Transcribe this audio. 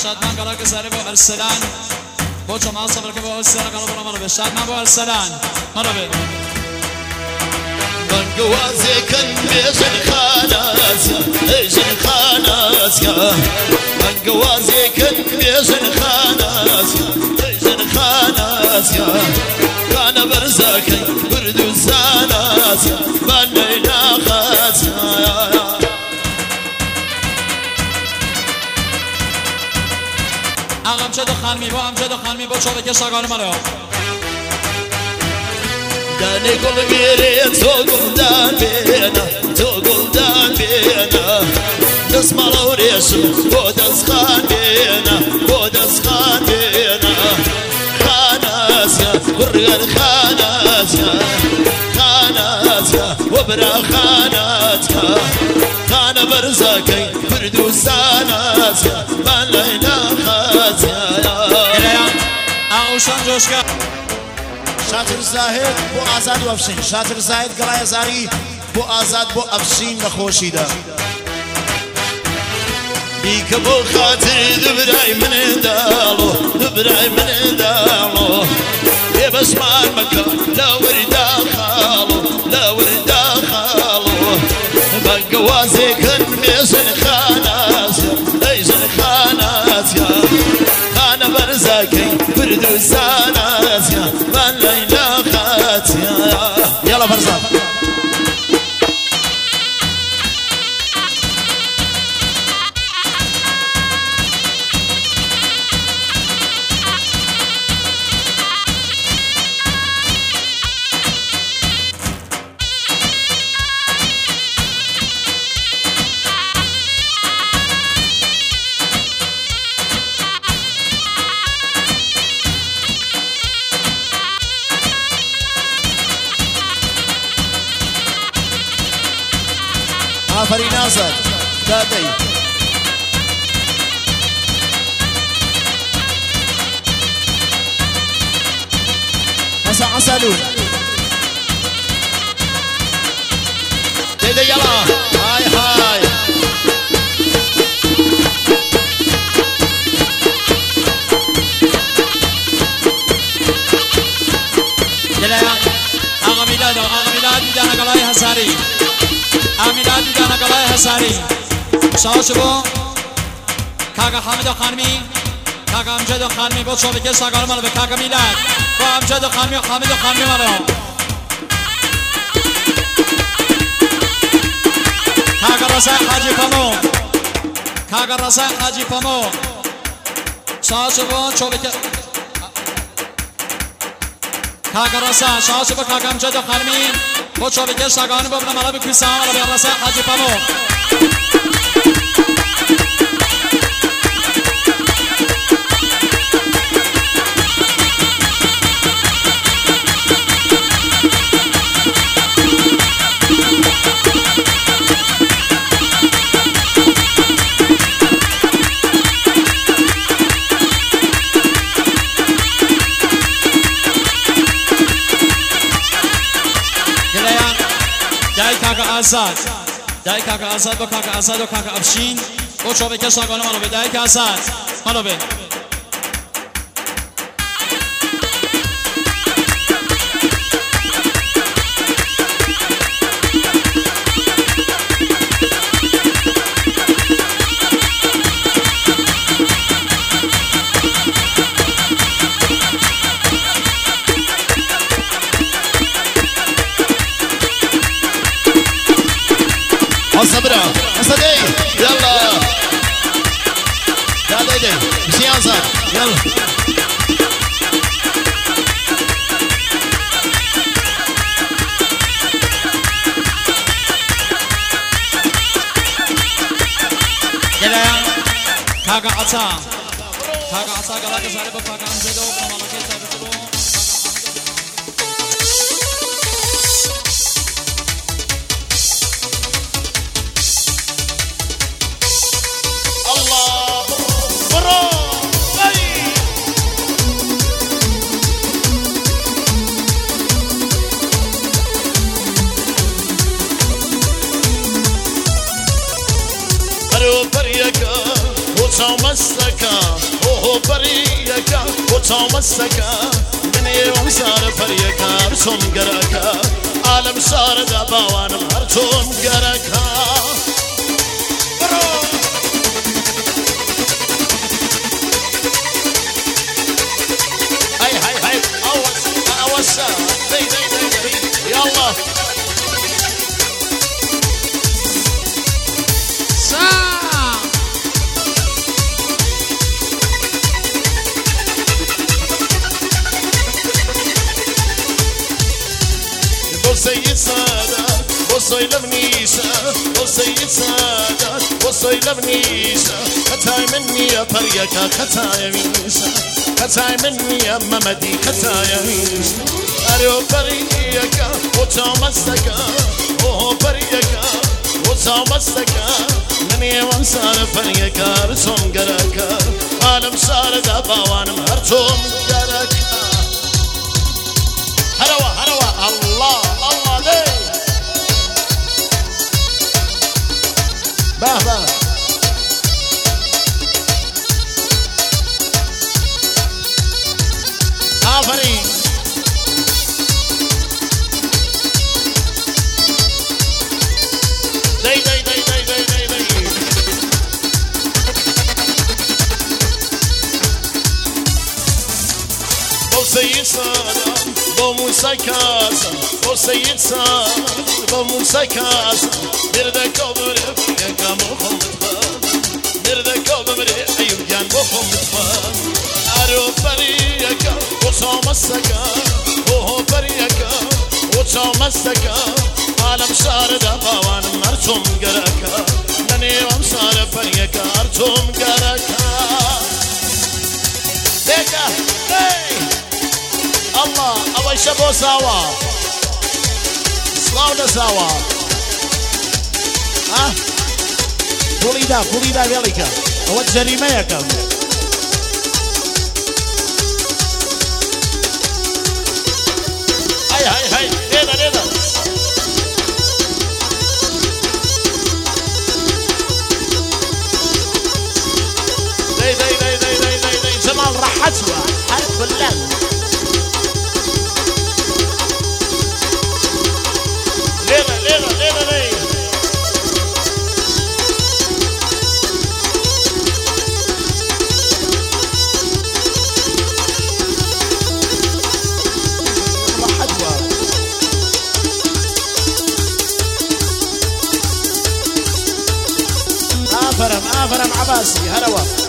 شادمان قرار که سری با ارسلان با چما صبر که با ارسلان قرار برا به شادمان با ارسلان مرا به من جوازي كان بيزن خاناسيا ايزن خاناسيا من جوازي كان بيزن خاناسيا ايزن خاناسيا كان برزاكي بردو زاناسيا بنينا خاسيا امجد خانمی با امجد خانمی با چوبه که شاگان مرا داني قل بيري توقلدان بينا توقلدان بينا نسمع لوريشم بودس خان بينا بودس خان بينا خاناسيا برغن خاناسيا خاناسيا وبرا خاناتك خان برزاكي بردو ساناسيا بلينا خاسيا اوشان جوشكا شاتر زاهد بو آزاد و افشین شاتر زاهد گلای زاری بو آزاد بو افشین نخوشی دا بيك بو خاطر دبراي من دالو دبراي من دالو يا بسمان مكة لا وردا خالو لا وردا خالو بقوازي كن ميزن خاناس ايزن خاناس يا خانا برزاكي بردو ساناس يا من لينا خاتيا يلا برزاك آفرین آزاد دادی عسلون دیده یلا های های دلیا آقا میلاد دیدن قلای حساری آمیلاد دیدن قلای حساری شاش بو کاکا حامد خانمی کاکا امجد خانمی با چوبه که ساگار مرا به کاکا میلاد با امجد خانمی و حامد خانمی مرا کاکا رسای حاجی پامو کاکا رسای حاجی پامو شاش بو چوبه که کاکا رسای شاش بو کاکا امجد خانمی با چوبه که ساگار ببرم مرا به کوسان مرا به رسای حاجی پامو آزاد دای کاکا آزاد با کاکا آزاد و کاکا افشین با چوبه که ساگانه منو به دای که آزاد منو به صبرا صدي يلا لا دايدي مشي انصار يلا يلا كاكا عطا قال لك زارب كاكا امزدو بمالكي تابتلو بريكا وصوم السكا وتومسكا من يوم صار فريقا رسوم قركا عالم صار دباوان مرتوم قركا هاي اوسع دي يلا سيد سادات وصي لبنيسة وسيد سادات وصي لبنيسة كتاي مني يا طريقة كتاي ميسة كتاي مني يا ممدي كتاي ميسة أريو بريقة وتومسكا وهو بريقة وتومسكا مني وانسان فريقة رسوم قركا عالم صار دباوان مرتوم قركا هروا الله ليه باه آفرين دي سيد سادام بوموسا كاسا وسيد سادام بوموسا كاسا نردك وبريف يا كامو خمطفان نردك وبريف أيوب جان بخمطفان أرو بريكا وصومسكا وهو بريكا وصومسكا عالم شار دباوان مرتوم قركا مني ومسار بريكا مرتوم قركا ديكا الله أول شبو سوا سلاونا سوا ها بوليدا فيليكا هو الجريمة يكم هاي ليدا دي جمال راحتها حرف اللن ليلة آفرم عباسي هلوا